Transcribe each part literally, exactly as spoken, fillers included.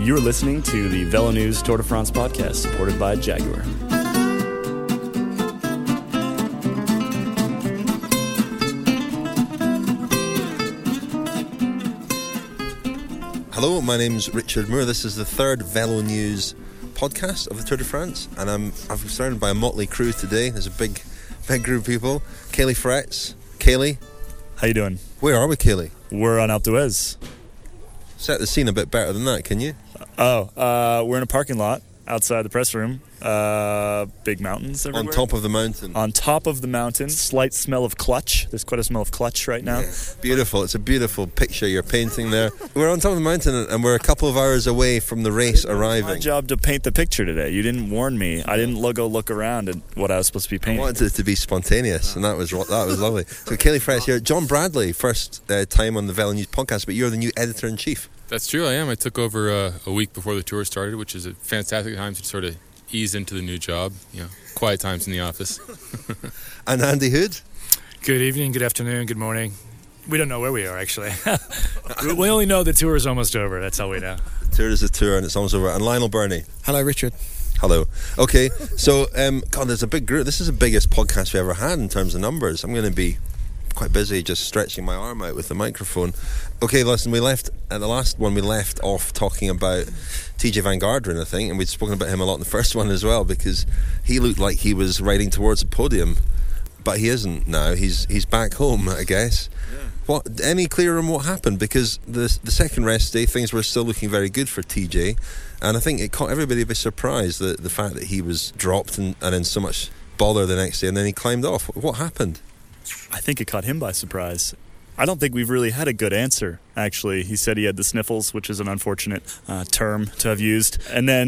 You're listening to the Velo News Tour de France podcast, supported by Jaguar. Hello, my name's Richard Moore. This is the third Velo News podcast of the Tour de France, and I'm I'm surrounded by a motley crew today. There's a big, big group of people. Kaylee Fretz. Kaylee, How you doing? where are we, Kaylee? We're on Alpe d'Huez. Set the scene a bit better than that, can you? Oh, uh, we're in a parking lot outside the press room. Uh, big mountains everywhere. On top of the mountain. On top of the mountain. Slight smell of clutch. There's quite a smell of clutch right now. Yeah. Beautiful. It's a beautiful picture you're painting there. We're on top of the mountain, and we're a couple of hours away from the race arriving. My job to paint the picture today. You didn't warn me. I didn't look, go look around at what I was supposed to be I painting. wanted it to be spontaneous, and that was that was lovely. So Kaylee Fretz here. John Bradley, first uh, time on the Velo News podcast, but you're the new editor-in-chief. That's true, I am. I took over uh, a week before the tour started, which is a fantastic time to sort of ease into the new job. You know, quiet times in the office. And Andy Hood. Good evening, good afternoon, good morning. We don't know where we are, actually. We only know the tour is almost over. That's all we know. The tour is a tour, and it's almost over. And Lionel Burney. Hello, Richard. Hello. Okay, so, um, God, there's a big group. This is the biggest podcast we ever had in terms of numbers. I'm going to be quite busy just stretching my arm out with the microphone. Okay, listen, we left, at the last one we left off talking about T J Van Garderen, I think, and we'd spoken about him a lot in the first one as well, because he looked like he was riding towards the podium, but he isn't now. He's he's back home, I guess. Yeah. What, any clearer on what happened? Because the the second rest day, things were still looking very good for T J, and I think it caught everybody by surprise, that the fact that he was dropped and, and in so much bother the next day, and then he climbed off. What happened? I think it caught him by surprise. I don't think we've really had a good answer, actually. He said he had the sniffles, which is an unfortunate uh, term to have used, and then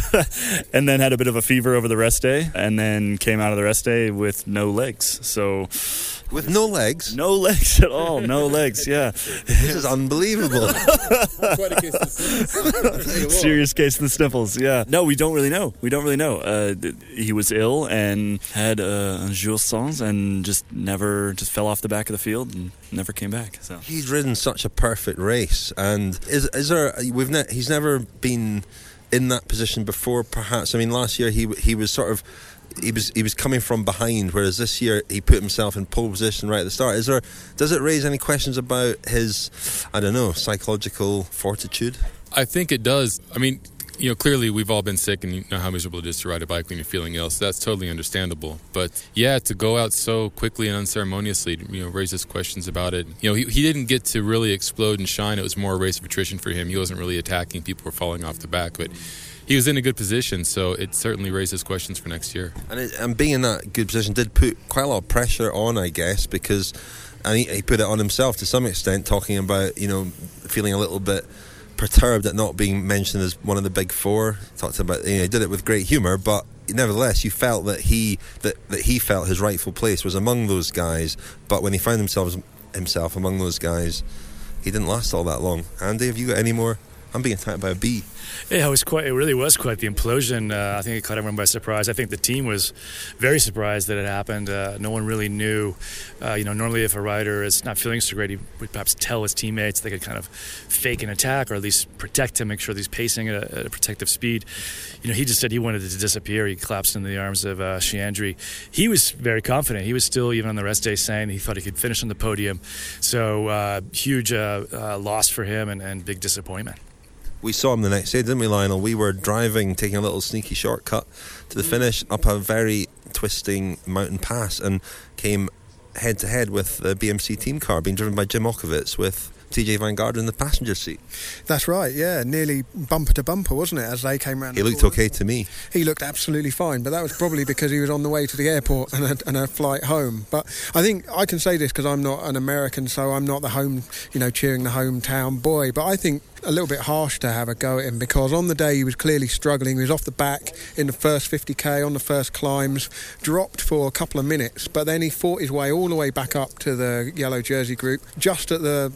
and then had a bit of a fever over the rest day, and then came out of the rest day with no legs. So, with no legs? No legs at all. No legs, yeah. This is unbelievable. Quite a case of sniffles. Serious case of the sniffles, yeah. No, we don't really know. We don't really know. Uh, he was ill and had uh, un jour sans and just never, just fell off the back of the field and never came back. So he's ridden such a perfect race, and is is there? We've ne- he's never been in that position before. Perhaps, I mean, last year he he was sort of. He was he was coming from behind, whereas this year he put himself in pole position right at the start. Is there? Does it raise any questions about his, I don't know, psychological fortitude? I think it does. I mean, you know, clearly we've all been sick, and you know how miserable it is to ride a bike when you're feeling ill, so that's totally understandable. But yeah, to go out so quickly and unceremoniously, you know, raises questions about it. You know, he, he didn't get to really explode and shine. It was more a race of attrition for him. He wasn't really attacking. People were falling off the back, but he was in a good position, so it certainly raises questions for next year. And, it, and being in that good position did put quite a lot of pressure on, I guess, because and he, he put it on himself to some extent, talking about, you know, feeling a little bit perturbed at not being mentioned as one of the big four. Talked about, you know, he did it with great humour, but nevertheless, you felt that he that, that he felt his rightful place was among those guys. But when he found himself himself among those guys, he didn't last all that long. Andy, have you got any more? I'm being attacked by a bee. Yeah, it was quite. It really was quite the implosion. Uh, I think it caught everyone by surprise. I think the team was very surprised that it happened. Uh, no one really knew. Uh, you know, normally if a rider is not feeling so great, he would perhaps tell his teammates. They could kind of fake an attack or at least protect him, make sure that he's pacing at a, at a protective speed. You know, he just said he wanted it to disappear. He collapsed into the arms of uh, Chiandri. He was very confident. He was still, even on the rest day, saying he thought he could finish on the podium. So uh, huge uh, uh, loss for him and, and big disappointment. We saw him the next day, didn't we, Lionel? We were driving, taking a little sneaky shortcut to the finish up a very twisting mountain pass, and came head to head with the B M C team car being driven by Jim Okowitz with T J Van Garderen in the passenger seat. That's right, yeah, nearly bumper to bumper, wasn't it, as they came round? He looked okay to me. He looked absolutely fine, but that was probably because he was on the way to the airport and a, and a flight home. But I think I can say this because I'm not an American, so I'm not the home, you know, cheering the hometown boy, but I think a little bit harsh to have a go at him, because on the day he was clearly struggling. He was off the back in the first fifty k on the first climbs, dropped for a couple of minutes, but then he fought his way all the way back up to the yellow jersey group. Just at the moment he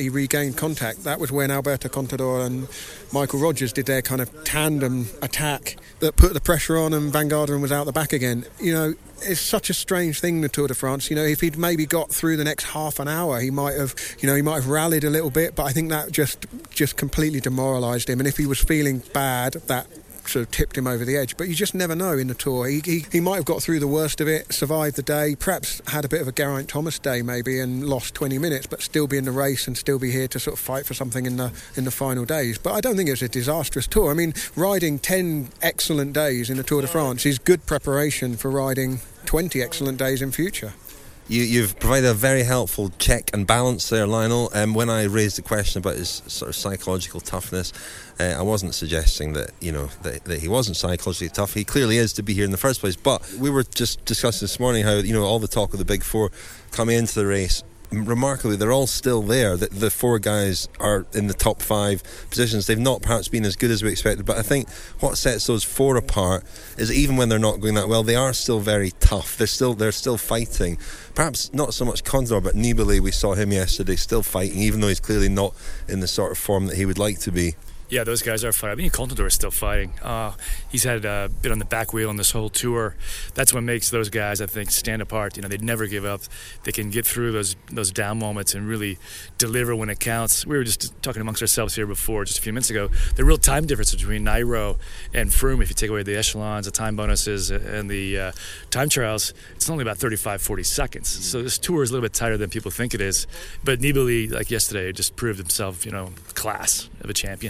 he regained contact. That was when Alberto Contador and Michael Rogers did their kind of tandem attack that put the pressure on, and Van Garderen was out the back again. You know, it's such a strange thing, the Tour de France. You know, if he'd maybe got through the next half an hour, he might have, you know, he might have rallied a little bit, but I think that just just completely demoralised him. And if he was feeling bad, that sort of tipped him over the edge. But you just never know in the Tour. He, he he might have got through the worst of it, survived the day, perhaps had a bit of a Geraint Thomas day maybe and lost twenty minutes, but still be in the race and still be here to sort of fight for something in the in the final days. But I don't think it was a disastrous Tour. I mean, riding ten excellent days in the Tour de France is good preparation for riding twenty excellent days in future. You, you've provided a very helpful check and balance there, Lionel. Um, when I raised the question about his sort of psychological toughness, uh, I wasn't suggesting that you know that, that he wasn't psychologically tough. He clearly is to be here in the first place. But we were just discussing this morning how you know all the talk of the big four coming into the race. Remarkably, they're all still there. The, the four guys are in the top five positions. They've not perhaps been as good as we expected, but I think what sets those four apart is even when they're not going that well, they are still very tough. They're still they're still fighting. Perhaps not so much Contador, but Nibali, we saw him yesterday, still fighting, even though he's clearly not in the sort of form that he would like to be. Yeah, those guys are fighting. I mean, Contador is still fighting. Uh, he's had a bit on the back wheel on this whole tour. That's what makes those guys, I think, stand apart. You know, they never give up. They can get through those those down moments and really deliver when it counts. We were just talking amongst ourselves here before, just a few minutes ago. The real time difference between Nairo and Froome, if you take away the echelons, the time bonuses, and the uh, time trials, it's only about thirty-five, forty seconds. So this tour is a little bit tighter than people think it is. But Nibali, like yesterday, just proved himself, you know, class of a champion.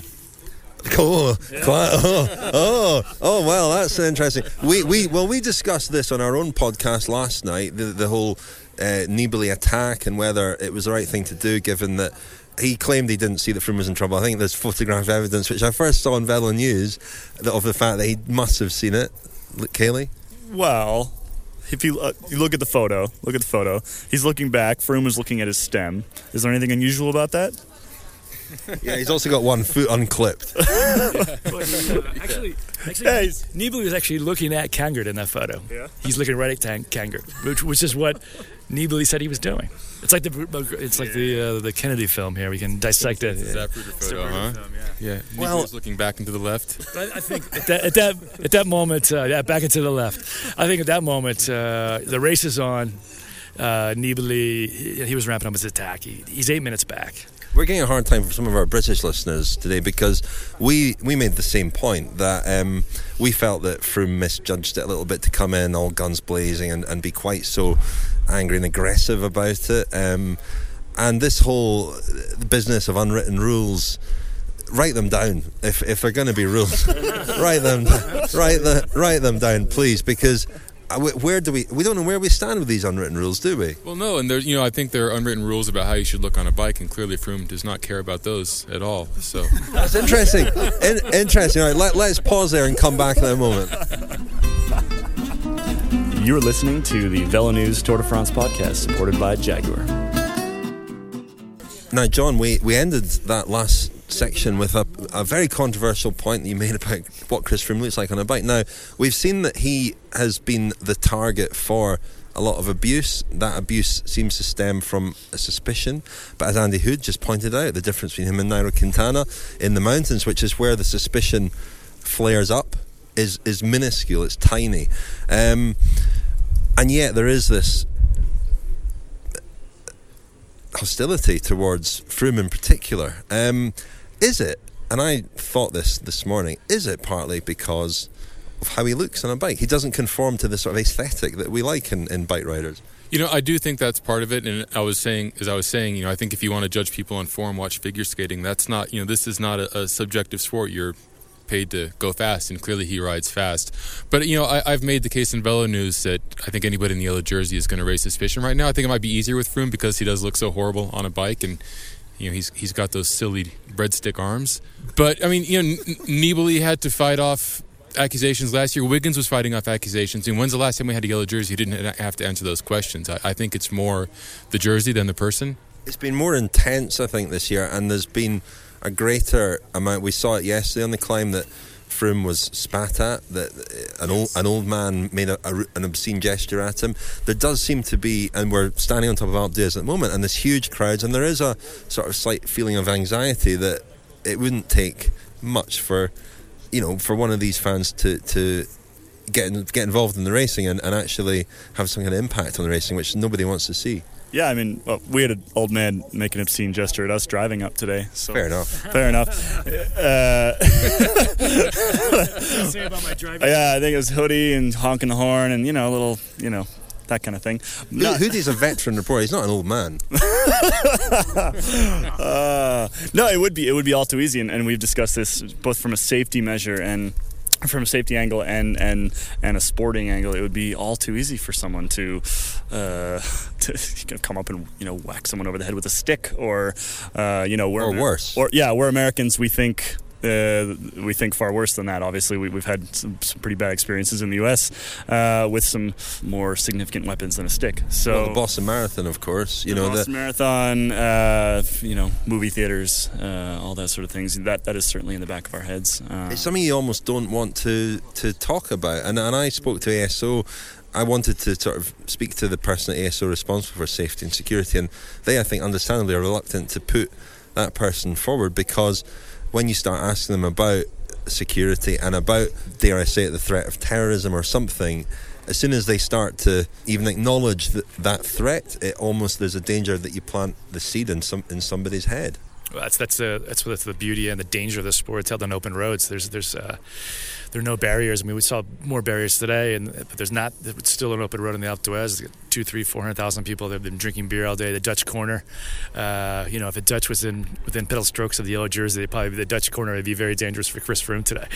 Oh, yeah. oh, oh, oh, well, that's interesting. We, we, well, we discussed this on our own podcast last night, the, the whole uh, Nibali attack and whether it was the right thing to do, given that he claimed he didn't see that Froome was in trouble. I think there's photographic evidence, which I first saw on Velo News, of the fact that he must have seen it. Kaylee? Well, if you, uh, you look at the photo, look at the photo. He's looking back. Froome is looking at his stem. Is there anything unusual about that? Yeah, he's also got one foot unclipped. yeah. uh, actually, actually hey. Nibali was actually looking at Kangert in that photo. Yeah. He's looking right at Kangert, which, which is what Nibali said he was doing. It's like the it's like yeah. the uh, the Kennedy film here. We can dissect it. It's a Zapruder photo, huh? Film, yeah. yeah. Well, was looking back into the left. I, I think at that at that, at that moment, uh, yeah, back into the left. I think at that moment, uh, the race is on. Uh, Nibali, he, he was ramping up his attack. He, he's eight minutes back. We're getting a hard time for some of our British listeners today because we we made the same point that um, we felt that Froome misjudged it a little bit to come in all guns blazing and, and be quite so angry and aggressive about it. Um, and this whole business of unwritten rules, write them down. If if they're going to be rules, write them write the write them down, please, because. Where do we? We don't know where we stand with these unwritten rules, do we? Well, no, and there, you know, I think there are unwritten rules about how you should look on a bike, and clearly Froome does not care about those at all. So that's interesting. In, interesting. All right, let, let's pause there and come back in a moment. You're listening to the Velo News Tour de France podcast, supported by Jaguar. Now, John, we, we ended that last section with a, a very controversial point that you made about what Chris Froome looks like on a bike. Now, we've seen that he has been the target for a lot of abuse. That abuse seems to stem from a suspicion, but as Andy Hood just pointed out, the difference between him and Nairo Quintana in the mountains, which is where the suspicion flares up, is, is minuscule, it's tiny. Um, and yet there is this hostility towards Froome in particular. Um, is it, and I thought this this morning, is it partly because of how he looks on a bike? He doesn't conform to the sort of aesthetic that we like in, in bike riders. You know, I do think that's part of it, and I was saying, as I was saying, you know, I think if you want to judge people on form, watch figure skating. That's not, you know, this is not a, a subjective sport. You're paid to go fast, and clearly he rides fast. But, you know, I, I've made the case in Velo News that I think anybody in the yellow jersey is going to raise suspicion right now. I think it might be easier with Froome because he does look so horrible on a bike, and, you know, he's he's got those silly breadstick arms. But, I mean, you know, N- Nibali had to fight off accusations last year. Wiggins was fighting off accusations. And when's the last time we had a yellow jersey? He didn't have to answer those questions. I, I think it's more the jersey than the person. It's been more intense, I think, this year, and there's been a greater amount. We saw it yesterday on the climb that Froome was spat at, that an old an old man made a, a, an obscene gesture at him. There does seem to be, and we're standing on top of Alpe d'Huez at the moment, and there's huge crowds, and there is a sort of slight feeling of anxiety that it wouldn't take much for, you know, for one of these fans to to get in, get involved in the racing and, and actually have some kind of impact on the racing, which nobody wants to see. Yeah, I mean, well, we had an old man make an obscene gesture at us driving up today. So fair enough. Fair enough. Uh, say about my driving? Yeah, I think it was hoodie and honking the horn and, you know, a little, you know, that kind of thing. Who, Hoodie's a veteran reporter. He's not an old man. uh, no, it would be it would be all too easy, and, and we've discussed this both from a safety measure and from a safety angle and, and, and a sporting angle. It would be all too easy for someone to uh, to come up and, you know, whack someone over the head with a stick, or uh, you know, we're or worse. Or yeah, we're Americans. We think. Uh, we think far worse than that. Obviously, we, we've had some, some pretty bad experiences in the U S uh, with some more significant weapons than a stick. So well, the Boston Marathon, of course. You the know, Boston the Marathon. Uh, you know, movie theaters, uh, all that sort of things. That that is certainly in the back of our heads. Uh, it's something you almost don't want to to talk about. And and I spoke to A S O. I wanted to sort of speak to the person at A S O responsible for safety and security, and they, I think, understandably are reluctant to put that person forward, because when you start asking them about security and about, dare I say it, the threat of terrorism or something, as soon as they start to even acknowledge that, that threat, it almost, there's a danger that you plant the seed in some in somebody's head. Well, that's that's uh, that's that's the beauty and the danger of the sport. It's held on open roads. There's there's uh, there are no barriers. I mean, we saw more barriers today, and but there's not. It's still an open road in the Alpe d'Huez. Two, three, four hundred thousand people. They've been drinking beer all day. The Dutch corner. Uh, you know, if a Dutch was in within pedal strokes of the yellow jersey, they'd probably the Dutch corner would be very dangerous for Chris Froome today.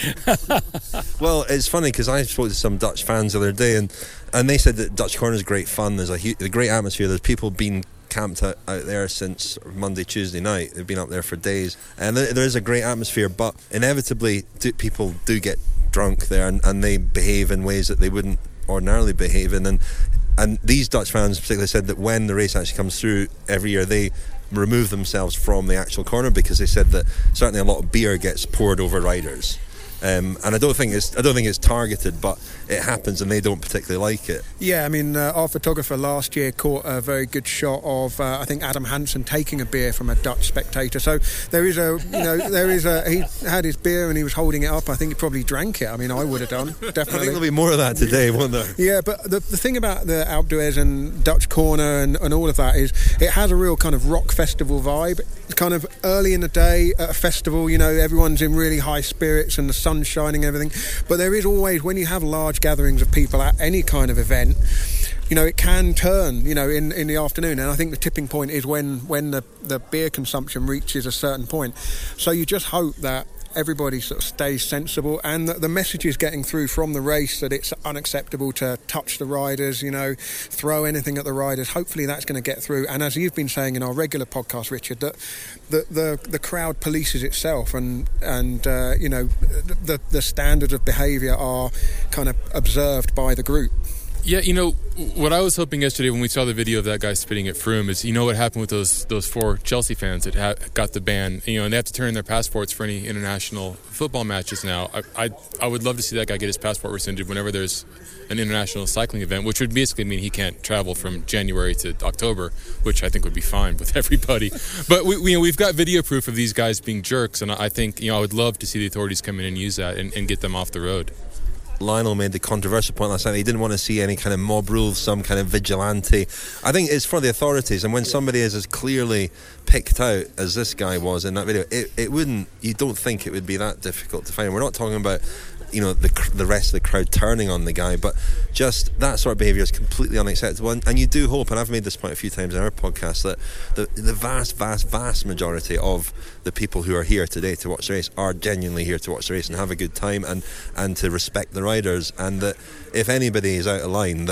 Well, it's funny because I spoke to some Dutch fans the other day, and and they said that Dutch corner is great fun. There's a, hu- a great atmosphere. There's people being camped out, out there since Monday, Tuesday night. They've been up there for days, and there, there is a great atmosphere, but inevitably do, people do get drunk there, and, and they behave in ways that they wouldn't ordinarily behave in, and and these Dutch fans particularly said that when the race actually comes through every year, they remove themselves from the actual corner, because they said that certainly a lot of beer gets poured over riders. Um, and I don't think it's I don't think it's targeted, but it happens, and they don't particularly like it. Yeah, I mean, uh, our photographer last year caught a very good shot of uh, I think Adam Hansen taking a beer from a Dutch spectator. So there is a you know there is a he had his beer and he was holding it up. I think he probably drank it. I mean, I would have done definitely. I think there'll be more of that today, won't there? Yeah, but the the thing about the Alpe d'Huez and Dutch corner and, and all of that is it has a real kind of rock festival vibe. It's kind of early in the day at a festival. You know, everyone's in really high spirits and the sun shining, everything, but there is always, when you have large gatherings of people at any kind of event, you know, it can turn, you know, in, in the afternoon, and I think the tipping point is when when the, the beer consumption reaches a certain point. So you just hope that everybody sort of stays sensible, and that the message is getting through from the race that it's unacceptable to touch the riders, you know, throw anything at the riders. Hopefully that's going to get through, and as you've been saying in our regular podcast, Richard, that the the, the crowd polices itself, and and uh, you know, the the standards of behaviour are kind of observed by the group. Yeah, you know, what I was hoping yesterday when we saw the video of that guy spitting at Froome is, you know, what happened with those those four Chelsea fans that ha- got the ban, you know, and they have to turn in their passports for any international football matches now. I, I I would love to see that guy get his passport rescinded whenever there's an international cycling event, which would basically mean he can't travel from January to October, which I think would be fine with everybody. But we, we, you know, we've got video proof of these guys being jerks, and I think, you know, I would love to see the authorities come in and use that and, and get them off the road. Lionel made the controversial point last night. He didn't want to see any kind of mob rule, some kind of vigilante. I think it's for the authorities, and when somebody is as clearly picked out as this guy was in that video, it, it wouldn't, you don't think it would be that difficult to find. We're not talking about, you know, the the rest of the crowd turning on the guy, but just that sort of behaviour is completely unacceptable. And, and you do hope, and I've made this point a few times in our podcast, that the, the vast, vast, vast majority of the people who are here today to watch the race are genuinely here to watch the race and have a good time, and, and to respect the riders, and that if anybody is out of line, that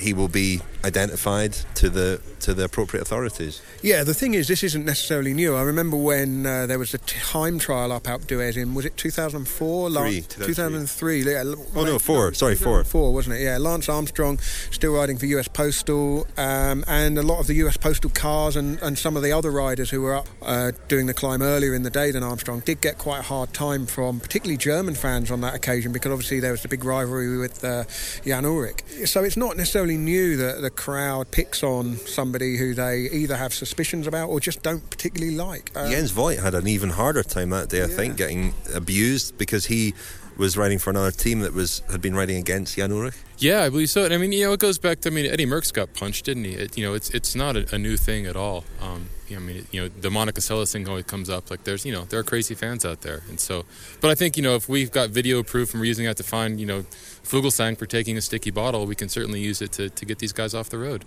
he will be identified to the to the appropriate authorities. Yeah, the thing is, this isn't necessarily new. I remember when uh, there was a time trial up Alpe d'Huez in, was it two thousand four? Three, two thousand three. Yeah. Oh no, four. Sorry, four. Four, wasn't it? Yeah. Lance Armstrong still riding for U S Postal, um, and a lot of the U S Postal cars and, and some of the other riders who were up uh, doing the climb earlier in the day than Armstrong did get quite a hard time from particularly German fans on that occasion, because obviously there was the big rivalry with uh, Jan Ullrich. So it's not necessarily new that the crowd picks on somebody who they either have suspicions about or just don't particularly like. Um, Jens Voigt had an even harder time that day, I yeah. think, getting abused because he was riding for another team that was had been riding against Jan Ullrich. Yeah, I believe so. And I mean, you know, it goes back to, I mean, Eddie Merckx got punched, didn't he? It, you know, it's it's not a, a new thing at all. Um, you know, I mean, it, you know, the Monica Seles thing always comes up. Like, there's, you know, there are crazy fans out there, and so. But I think, you know, if we've got video proof and we're using that to find, you know, Fuglsang for taking a sticky bottle, we can certainly use it to to get these guys off the road.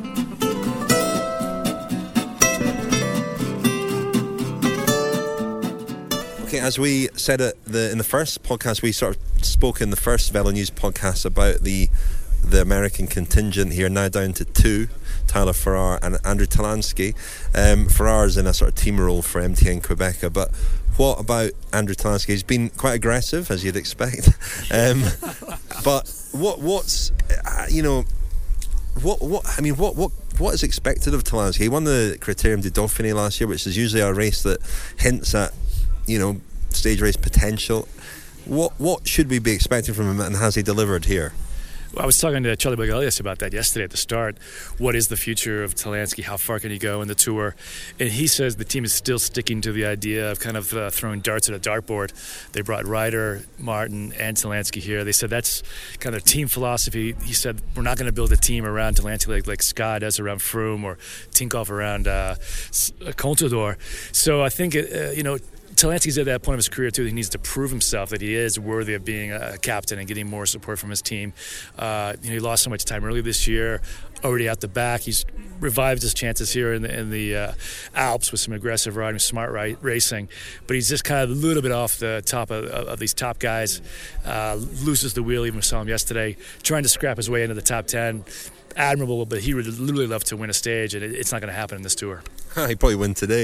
Okay, as we said it the, in the first podcast, we sort of spoke in the first Velo News podcast about the the American contingent here, now down to two, Tyler Farrar and Andrew Talansky. Um, Farrar's in a sort of team role for M T N Quebeca, but what about Andrew Talansky? He's been quite aggressive, as you'd expect. um, but what what's, uh, you know, what what I mean, what what what is expected of Talansky? He won the Criterium du Dauphiné last year, which is usually a race that hints at, you know, stage race potential. What what should we be expecting from him, and has he delivered here? Well, I was talking to Charlie Bagalius about that yesterday at the start. What is the future of Talansky? How far can he go in the Tour? And he says the team is still sticking to the idea of kind of uh, throwing darts at a dartboard. They brought Ryder, Martin, and Talansky here. They said that's kind of their team philosophy. He said we're not going to build a team around Talansky like, like Sky does around Froome or Tinkoff around uh, Contador. So I think, it, uh, you know, Talansky's at that point of his career too. He needs to prove himself that he is worthy of being a captain and getting more support from his team. Uh, you know, he lost so much time early this year, already out the back. He's revived his chances here in the, in the uh, Alps with some aggressive riding, smart right, racing. But he's just kind of a little bit off the top of, of, of these top guys. Uh, loses the wheel, even we saw him yesterday, trying to scrap his way into the top ten. Admirable, but he would literally love to win a stage, and it, it's not going to happen in this Tour. He'd probably win today.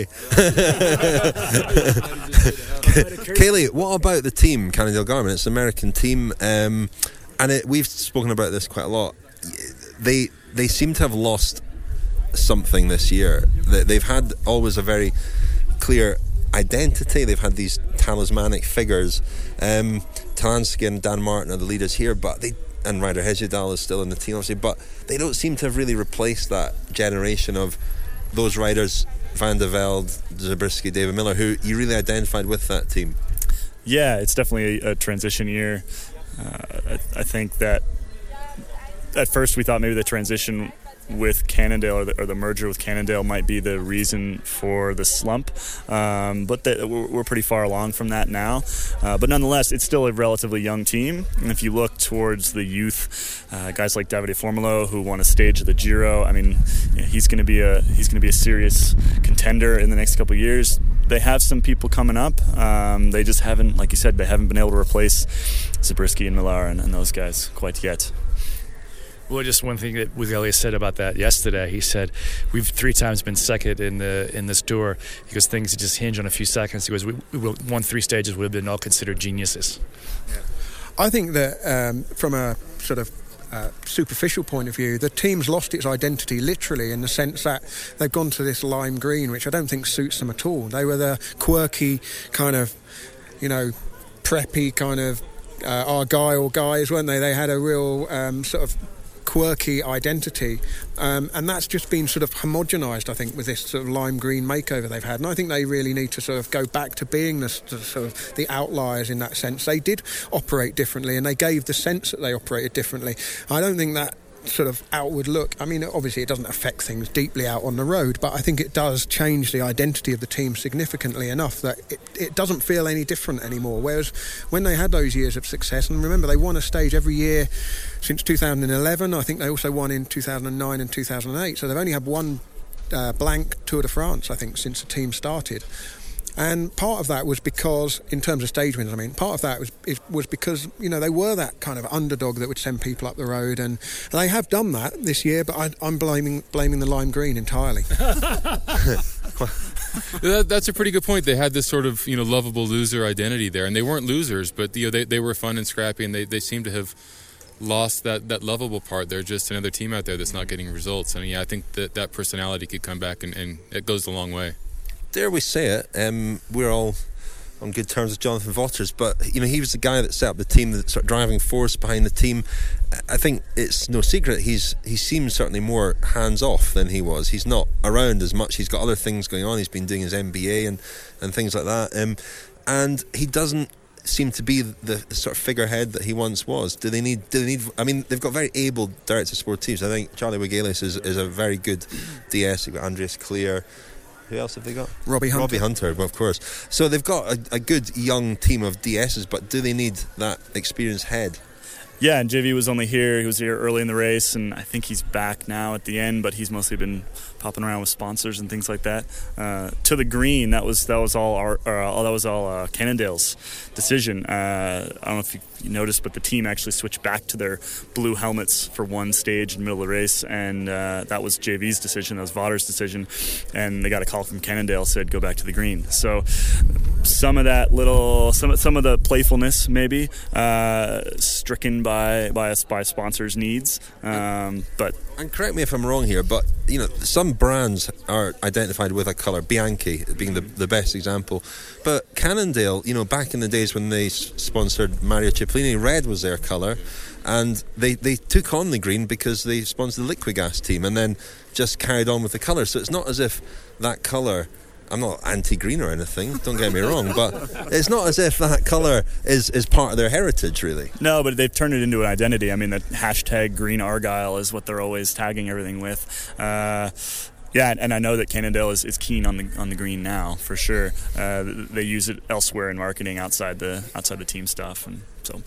Kaylee, what about the team, Cannondale Garmin? It's an American team, um, and it, we've spoken about this quite a lot. They they seem to have lost something this year. They've had always a very clear identity. They've had these talismanic figures. Um, Talansky and Dan Martin are the leaders here, but they and Ryder Hesjedal is still in the team, obviously, but they don't seem to have really replaced that generation of those riders, Van der Velde, Zabriskie, David Miller, who you really identified with that team. Yeah, it's definitely a, a transition year. Uh, I, I think that at first we thought maybe the transition with Cannondale or the, or the merger with Cannondale might be the reason for the slump, um, but the, we're, we're pretty far along from that now. Uh, but nonetheless, it's still a relatively young team, and if you look towards the youth, uh, guys like Davide Formolo, who won a stage of the Giro, I mean, you know, he's going to be a he's going to be a serious contender in the next couple of years. They have some people coming up. Um, they just haven't, like you said, they haven't been able to replace Zabriskie and Millar and, and those guys quite yet. Well, just one thing that Wigalia said about that yesterday. He said, we've three times been second in the in this Tour because things just hinge on a few seconds. He goes, we, we won three stages would have been all considered geniuses. Yeah. I think that um, from a sort of uh, superficial point of view, the team's lost its identity literally in the sense that they've gone to this lime green, which I don't think suits them at all. They were the quirky kind of, you know, preppy kind of uh, Argyle guys, weren't they? They had a real um, sort of quirky identity, um, and that's just been sort of homogenised, I think, with this sort of lime green makeover they've had. And I think they really need to sort of go back to being the, the sort of the outliers in that sense. They did operate differently, and they gave the sense that they operated differently. I don't think that sort of outward look, I mean, obviously it doesn't affect things deeply out on the road, but I think it does change the identity of the team significantly enough that it, it doesn't feel any different anymore. Whereas when they had those years of success, and remember they won a stage every year since two thousand eleven, I think they also won in two thousand nine and two thousand eight, so they've only had one uh, blank Tour de France, I think, since the team started. And part of that was because, in terms of stage wins, I mean, part of that was it was because, you know, they were that kind of underdog that would send people up the road, and, and they have done that this year, but I, I'm blaming blaming the lime green entirely. that, that's a pretty good point. They had this sort of, you know, lovable loser identity there, and they weren't losers, but, you know, they, they were fun and scrappy, and they, they seem to have lost that, that lovable part. They're just another team out there that's not getting results. And yeah, I think that that personality could come back, and, and it goes a long way. Dare we say it, um, we're all on good terms with Jonathan Vaughters, but you know, he was the guy that set up the team, the sort of driving force behind the team. I think it's no secret he's he seems certainly more hands off than he was. He's not around as much. He's got other things going on. He's been doing his M B A and, and things like that, um, and he doesn't seem to be the, the sort of figurehead that he once was. Do they need? Do they need? I mean, they've got very able directors of sport teams. I think Charlie Wiggalis is is a very good D S. You've got Andreas Clear. Who else have they got? Robbie Hunter. Robbie Hunter, well, of course. So they've got a, a good young team of D S's, but do they need that experienced head? Yeah, and J V was only here. He was here early in the race, and I think he's back now at the end. But he's mostly been popping around with sponsors and things like that. Uh, to the green, that was that was all our uh, that was all uh, Cannondale's decision. Uh, I don't know if you, you noticed, but the team actually switched back to their blue helmets for one stage in the middle of the race, and uh, that was J V's decision. That was Vaughters' decision, and they got a call from Cannondale said go back to the green. So some of that little some some of the playfulness maybe uh, stricken by by by sponsors' needs, um, but. And correct me if I'm wrong here, but you know, some brands are identified with a colour, Bianchi being the, the best example. But Cannondale, you know, back in the days when they s- sponsored Mario Cipollini, red was their colour, and they, they took on the green because they sponsored the Liquigas team and then just carried on with the colour. So it's not as if that colour, I'm not anti-green or anything, don't get me wrong, but it's not as if that colour is, is part of their heritage, really. No, but they've turned it into an identity. I mean, the hashtag Green Argyle is what they're always tagging everything with. Uh, yeah, and I know that Cannondale is, is keen on the on the green now, for sure. Uh, they use it elsewhere in marketing outside the outside the team stuff, and so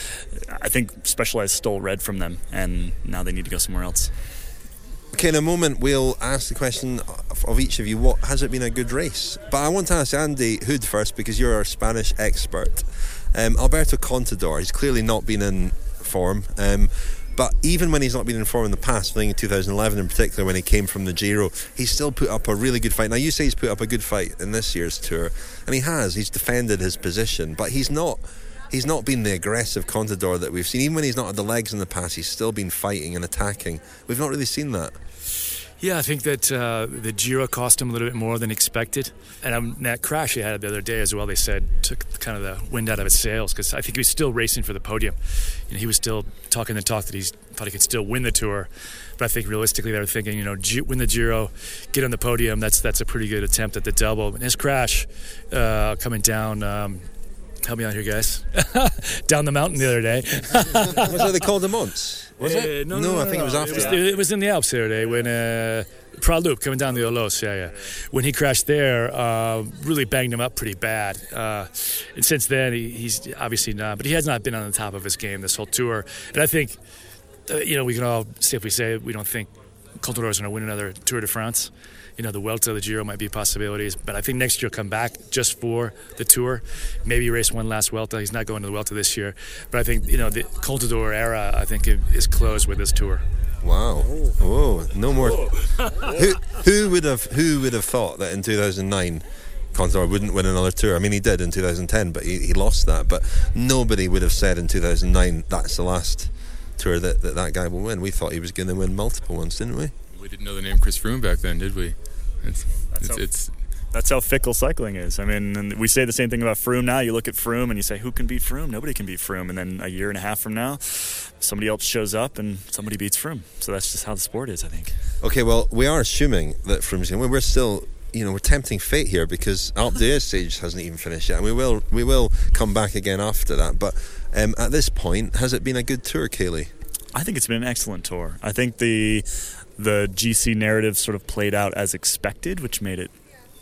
I think Specialized stole red from them, and now they need to go somewhere else. Okay, in a moment we'll ask the question of each of you, what has it been a good race? But I want to ask Andy Hood first, because you're our Spanish expert. um, Alberto Contador, he's clearly not been in form, um, but even when he's not been in form in the past, I think in two thousand eleven in particular when he came from the Giro, he's still put up a really good fight. Now you say he's put up a good fight in this year's Tour, and he has, he's defended his position, but he's not He's not been the aggressive Contador that we've seen. Even when he's not had the legs in the past, he's still been fighting and attacking. We've not really seen that. Yeah, I think that uh, the Giro cost him a little bit more than expected. And um, that crash he had the other day as well, they said, took kind of the wind out of his sails, because I think he was still racing for the podium. You know, he was still talking the talk that he thought he could still win the Tour. But I think realistically they were thinking, you know, G- win the Giro, get on the podium, that's that's a pretty good attempt at the double. And his crash uh, coming down... Um, Help me out here, guys. Down the mountain the other day. Was that they called him once? Was uh, it? No, no, no, I no, think no. it was after It was, that. it was in the Alps the other day when uh, Proud Loop coming down the Olos. Yeah, yeah. When he crashed there, uh, really banged him up pretty bad. Uh, and since then, he, he's obviously not. But he has not been on the top of his game this whole Tour. And I think, uh, you know, we can all safely say we don't think Contador is going to win another Tour de France. You know, the Vuelta, the Giro might be possibilities, but I think next year he'll come back just for the Tour. Maybe race one last Vuelta. He's not going to the Vuelta this year, but I think, you know, the Contador era, I think, is closed with this Tour. Wow! Whoa! No more. who who would have who would have thought that in two thousand nine Contador wouldn't win another Tour? I mean, he did in two thousand ten, but he, he lost that. But nobody would have said in two thousand nine that's the last Tour that that, that guy will win. We thought he was going to win multiple ones, didn't we? We didn't know the name Chris Froome back then, did we? It's That's it's, how, it's that's how fickle cycling is. I mean, and we say the same thing about Froome now. You look at Froome and you say, who can beat Froome? Nobody can beat Froome. And then a year and a half from now, somebody else shows up and somebody beats Froome. So that's just how the sport is, I think. Okay, well, we are assuming that Froome's going to win. We're still, you know, we're tempting fate here because Alpe d'Huez stage hasn't even finished yet, and we will we will come back again after that. But um, at this point, has it been a good Tour, Kaylee? I think it's been an excellent Tour. I think the the G C narrative sort of played out as expected, which made it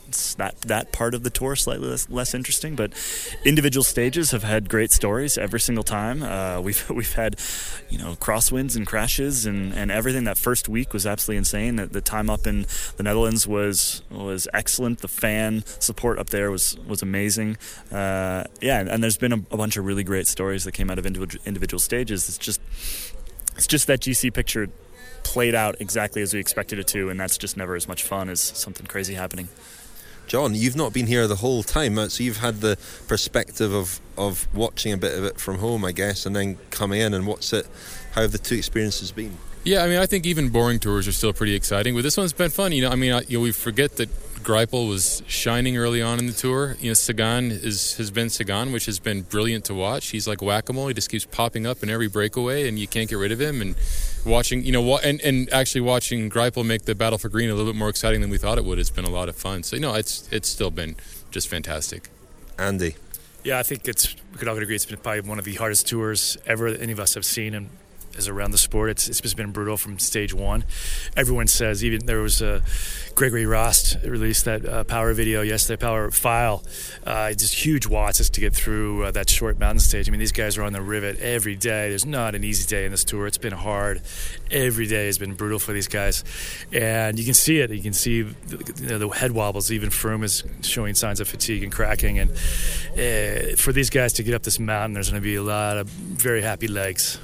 that that part of the tour slightly less, less interesting. But individual stages have had great stories every single time. Uh, we've we've had, you know, crosswinds and crashes and, and everything. That first week was absolutely insane. The, the time up in the Netherlands was was excellent. The fan support up there was was amazing. Uh, yeah, and, and there's been a, a bunch of really great stories that came out of individual individual stages. It's just it's just that G C picture played out exactly as we expected it to, and that's just never as much fun as something crazy happening. John, you've not been here the whole time, so you've had the perspective of, of watching a bit of it from home, I guess, and then coming in. And what's it? How have the two experiences been? Yeah, I mean, I think even boring tours are still pretty exciting, but this one's been fun. You know, I mean, I, you know, we forget that Greipel was shining early on in the tour. You know, Sagan is, has been Sagan, which has been brilliant to watch. He's like whack-a-mole. He just keeps popping up in every breakaway, and you can't get rid of him. And watching, you know, and, and actually watching Greipel make the battle for green a little bit more exciting than we thought it would has been a lot of fun. So, you know, it's it's still been just fantastic. Andy? Yeah, I think it's, we could all agree it's been probably one of the hardest tours ever that any of us have seen, and is around the sport. It's it's just been brutal from stage one. Everyone says, even there was a Gregory Rost released that uh, power video yesterday, power file, uh, just huge watts just to get through uh, that short mountain stage. I mean, these guys are on the rivet every day. There's not an easy day in this tour. It's been hard. Every day has been brutal for these guys, and you can see it. You can see the, you know, the head wobbles. Even Froome is showing signs of fatigue and cracking. And uh, for these guys to get up this mountain, there's going to be a lot of very happy legs.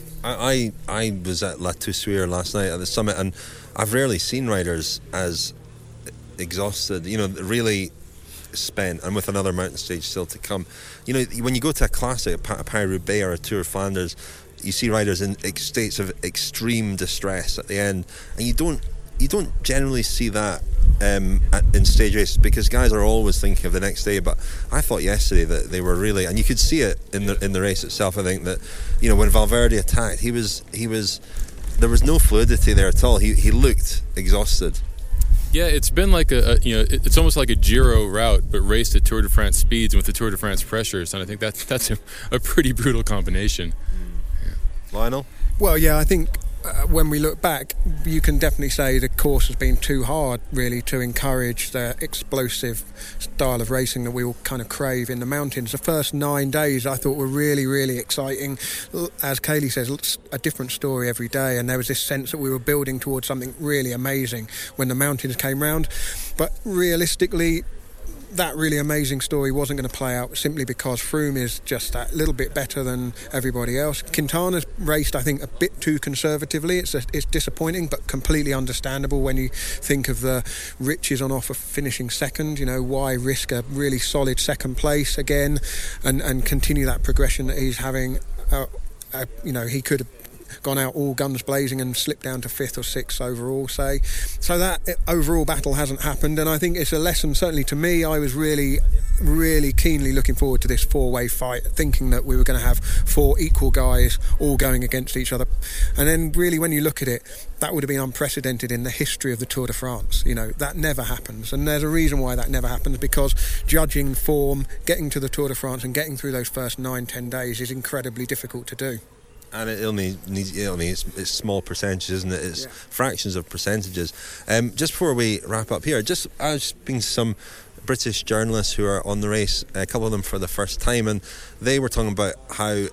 I, I was at La Toussuire last night at the summit, and I've rarely seen riders as exhausted, you know, really spent, and with another mountain stage still to come. You know, when you go to a classic, a Paris-Roubaix or a Tour of Flanders, you see riders in states of extreme distress at the end, and you don't you don't generally see that um, at, in stage races, because guys are always thinking of the next day. But I thought yesterday that they were really, and you could see it in the in the race itself. I think that, you know, when Valverde attacked, he was he was there was no fluidity there at all. He he looked exhausted. Yeah, it's been like a, a you know, it, it's almost like a Giro route, but raced at Tour de France speeds and with the Tour de France pressures, and I think that's that's a, a pretty brutal combination. Mm. Yeah. Lionel? Well, yeah, I think uh, when we look back, you can definitely say the course has been too hard, really, to encourage the explosive style of racing that we all kind of crave in the mountains. The first nine days I thought were really, really exciting. As Kaylee says, a different story every day, and there was this sense that we were building towards something really amazing when the mountains came round. But realistically, that really amazing story wasn't going to play out simply because Froome is just that little bit better than everybody else. Quintana's raced, I think, a bit too conservatively. It's a, it's disappointing, but completely understandable when you think of the riches on offer finishing second. You know, why risk a really solid second place again and, and continue that progression that he's having? Uh, uh, you know, he could have gone out all guns blazing and slipped down to fifth or sixth overall, say. So that overall battle hasn't happened, and I think it's a lesson, certainly to me. I was really, really keenly looking forward to this four-way fight, thinking that we were going to have four equal guys all going against each other. And then really when you look at it, that would have been unprecedented in the history of the Tour de France. You know, that never happens, and there's a reason why that never happens, because judging form, getting to the Tour de France and getting through those first nine, ten days is incredibly difficult to do. And it only needs, I mean, it's, it's small percentages, isn't it? It's yeah. fractions of percentages. Um, just before we wrap up here, just I've been some British journalists who are on the race, a couple of them for the first time, and they were talking about how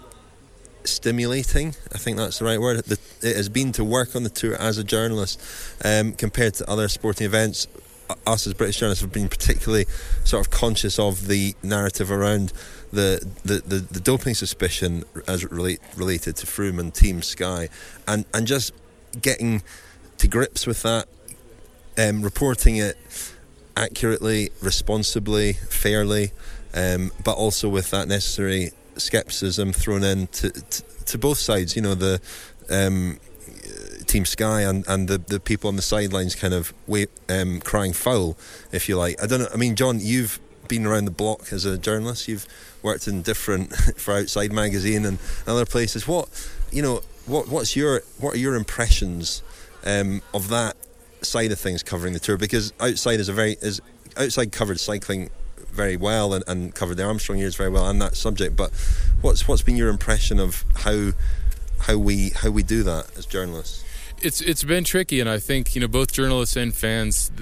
stimulating, I think that's the right word, it has been to work on the tour as a journalist um, compared to other sporting events. Us as British journalists have been particularly sort of conscious of the narrative around the the, the, the doping suspicion as relate, related to Froome and Team Sky, and, and just getting to grips with that, um, reporting it accurately, responsibly, fairly, um, but also with that necessary scepticism thrown in to, to, to both sides, you know, the um, Team Sky and, and the, the people on the sidelines kind of wait, um, crying foul, if you like. I don't know, I mean, John, you've been around the block as a journalist, you've worked in different for Outside Magazine and other places. What, you know, what what's your what are your impressions um, of that side of things covering the tour? Because Outside is a very is Outside covered cycling very well and, and covered the Armstrong years very well and that subject. But what's what's been your impression of how how we how we do that as journalists? It's it's been tricky, and I think, you know, both journalists and fans,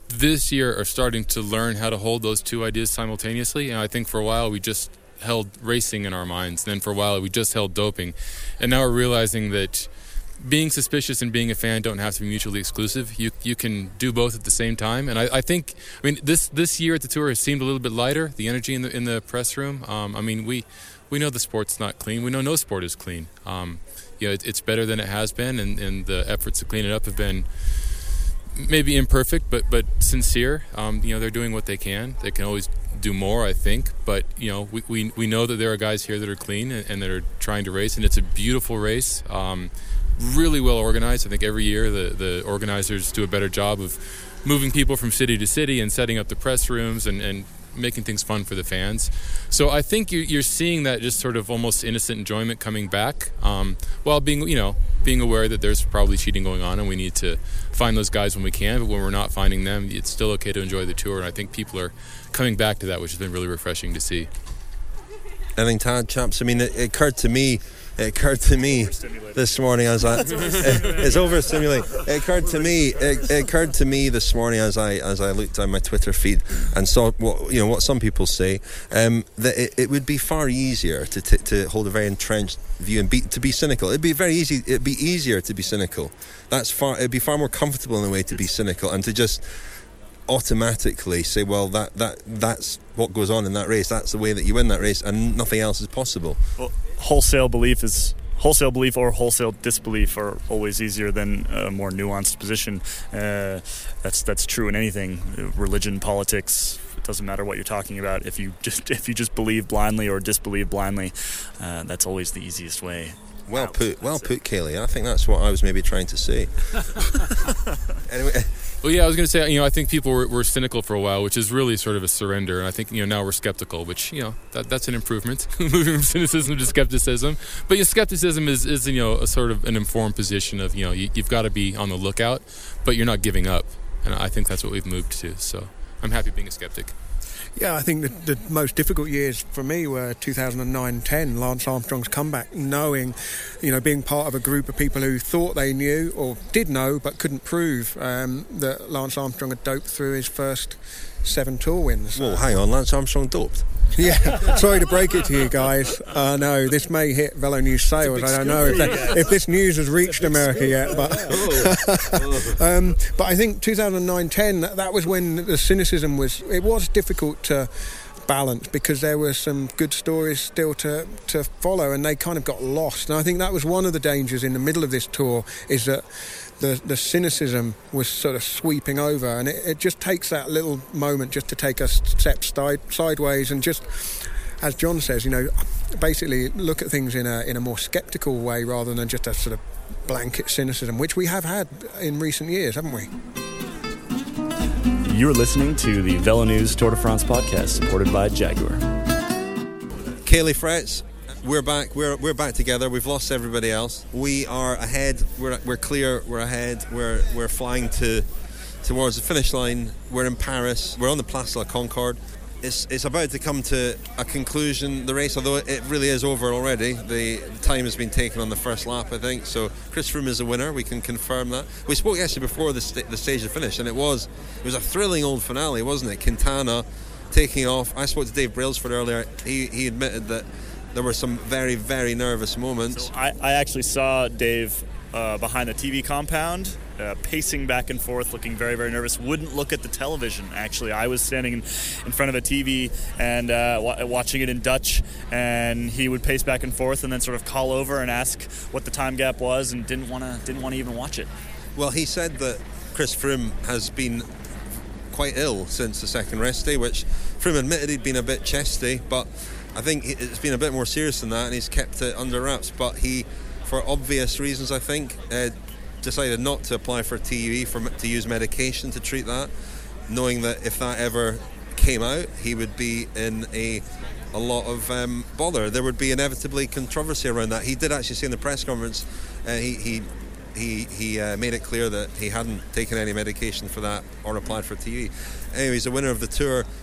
this year are starting to learn how to hold those two ideas simultaneously. And I think for a while we just held racing in our minds. Then for a while we just held doping. And now we're realizing that being suspicious and being a fan don't have to be mutually exclusive. You you can do both at the same time. And I, I think, I mean, this this year at the Tour has seemed a little bit lighter, the energy in the in the press room. Um, I mean, we, we know the sport's not clean. We know no sport is clean. Um, you know, it, it's better than it has been, and, and the efforts to clean it up have been maybe imperfect, but but sincere. Um, you know, they're doing what they can. They can always do more, I think. But, you know, we, we, we know that there are guys here that are clean and, and that are trying to race, and it's a beautiful race. Um, really well organized. I think every year the, the organizers do a better job of moving people from city to city and setting up the press rooms and, and making things fun for the fans. So I think you're, you're seeing that just sort of almost innocent enjoyment coming back, um, while being, you know, being aware that there's probably cheating going on and we need to find those guys when we can. But when we're not finding them, it's still okay to enjoy the Tour. And I think people are coming back to that, which has been really refreshing to see. I think, Tad, chaps, I mean, it, it occurred to me It occurred to me this morning as I it's overstimulating. It occurred to me it, it occurred to me this morning as I as I looked down my Twitter feed and saw what you know what some people say, um, that it, it would be far easier to t- to hold a very entrenched view and be to be cynical. It'd be very easy. It'd be easier to be cynical. That's far. It'd be far more comfortable in a way to be cynical and to just automatically say, well, that that that's what goes on in that race. That's the way that you win that race, and nothing else is possible. Well, wholesale belief is wholesale belief or wholesale disbelief are always easier than a more nuanced position. Uh, that's that's true in anything, religion, politics. It doesn't matter what you're talking about. If you just if you just believe blindly or disbelieve blindly, uh, that's always the easiest way. Well out. put, well That's put, it. Kaylee. I think that's what I was maybe trying to say. Anyway. Well, yeah, I was going to say, you know, I think people were, were cynical for a while, which is really sort of a surrender. And I think, you know, now we're skeptical, which, you know, that that's an improvement, moving from cynicism to skepticism. But your skepticism is, is, you know, a sort of an informed position of, you know, you, you've got to be on the lookout, but you're not giving up. And I think that's what we've moved to. So I'm happy being a skeptic. Yeah, I think the, the most difficult years for me were two thousand nine ten, Lance Armstrong's comeback, knowing, you know, being part of a group of people who thought they knew or did know but couldn't prove um, that Lance Armstrong had doped through his first seven Tour wins. Whoa, hang on, Lance Armstrong doped? Yeah, sorry to break it to you guys. I uh, know this may hit Velo News sales. I don't know if, that, if this news has reached America yet, but um, but I think two thousand nine ten, that was when the cynicism was. It was difficult to balance because there were some good stories still to to follow, and they kind of got lost. And I think that was one of the dangers in the middle of this tour, is that the the cynicism was sort of sweeping over, and it, it just takes that little moment just to take a step side, sideways and just, as John says, you know, basically look at things in a in a more sceptical way rather than just a sort of blanket cynicism, which we have had in recent years, haven't we? You're listening to the Velo News Tour de France podcast, supported by Jaguar. Kaylee Fretz, we're back. We're we're back together. We've lost everybody else. We are ahead. We're we're clear. We're ahead. We're we're flying to towards the finish line. We're in Paris. We're on the Place de la Concorde. It's it's about to come to a conclusion, the race, although it really is over already. The time has been taken on the first lap, I think. So Chris Froome is the winner. We can confirm that. We spoke actually before the, st- the stage of finish, and it was it was a thrilling old finale, wasn't it? Quintana taking off. I spoke to Dave Brailsford earlier. He he admitted that there were some very, very nervous moments. So I, I actually saw Dave uh, behind the T V compound, uh, pacing back and forth, looking very, very nervous. Wouldn't look at the television, actually. I was standing in, in front of a T V and uh, wa- watching it in Dutch, and he would pace back and forth and then sort of call over and ask what the time gap was, and didn't want to didn't want to even watch it. Well, he said that Chris Froome has been quite ill since the second rest day, which Froome admitted he'd been a bit chesty, but I think it's been a bit more serious than that, and he's kept it under wraps. But he, for obvious reasons, I think, uh, decided not to apply for T U E, for to use medication to treat that, knowing that if that ever came out, he would be in a a lot of um, bother. There would be inevitably controversy around that. He did actually say in the press conference, uh, he he he, he uh, made it clear that he hadn't taken any medication for that or applied for T U E. Anyway, he's the winner of the Tour.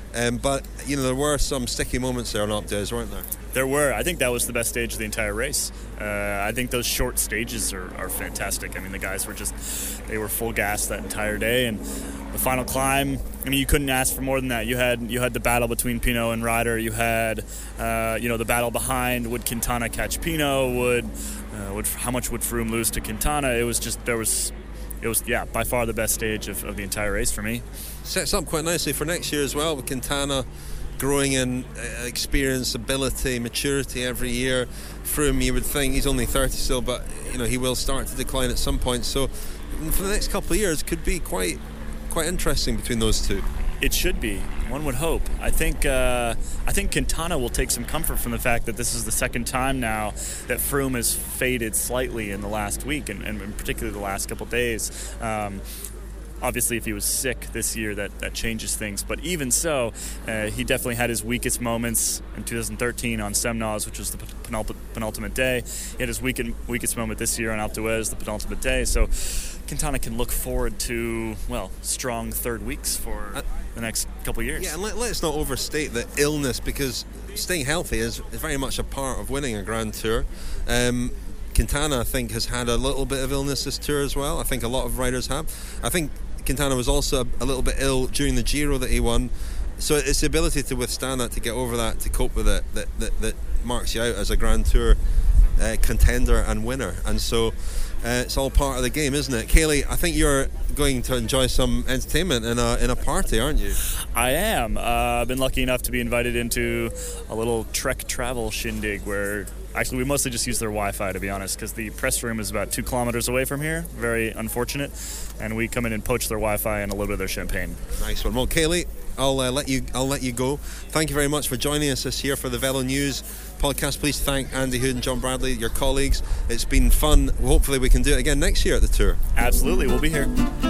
Um, but, you know, there were some sticky moments there on Alpe d'Huez, weren't there? There were. I think that was the best stage of the entire race. Uh, I think those short stages are, are fantastic. I mean, the guys were just, they were full gas that entire day. And the final climb, I mean, you couldn't ask for more than that. You had you had the battle between Pinot and Ryder. You had, uh, you know, the battle behind. Would Quintana catch Pinot? Would, uh, would how much would Froome lose to Quintana? It was just, there was, it was, yeah, by far the best stage of, of the entire race for me. Sets up quite nicely for next year as well, with Quintana growing in uh, experience, ability, maturity every year. Froome, you would think he's only thirty still, but you know he will start to decline at some point. So for the next couple of years, could be quite quite interesting between those two. It should be. One would hope. I think uh, I think Quintana will take some comfort from the fact that this is the second time now that Froome has faded slightly in the last week, and, and particularly the last couple of days. Um, Obviously, if he was sick this year, that, that changes things. But even so, uh, he definitely had his weakest moments in two thousand thirteen on Semnoz, which was the penult- penultimate day. He had his weak- weakest moment this year on Alpe d'Huez, the penultimate day. So Quintana can look forward to, well, strong third weeks for uh, the next couple of years. Yeah, and let, let's not overstate the illness, because staying healthy is, is very much a part of winning a Grand Tour. Um, Quintana, I think, has had a little bit of illness this tour as well. I think a lot of riders have. I think Quintana was also a, a little bit ill during the Giro that he won. So it's the ability to withstand that, to get over that, to cope with it, that, that, that marks you out as a Grand Tour uh, contender and winner. And so uh, it's all part of the game, isn't it? Kaylee, I think you're going to enjoy some entertainment in a, in a party, aren't you? I am. Uh, I've been lucky enough to be invited into a little Trek travel shindig where... Actually, we mostly just use their Wi-Fi, to be honest, because the press room is about two kilometers away from here. Very unfortunate. And we come in and poach their Wi-Fi and a little bit of their champagne. Nice one. Well, Kaylee, I'll uh, let you. I'll let you go. Thank you very much for joining us this year for the Velo News podcast. Please thank Andy Hood and John Bradley, your colleagues. It's been fun. Hopefully, we can do it again next year at the Tour. Absolutely, we'll be here.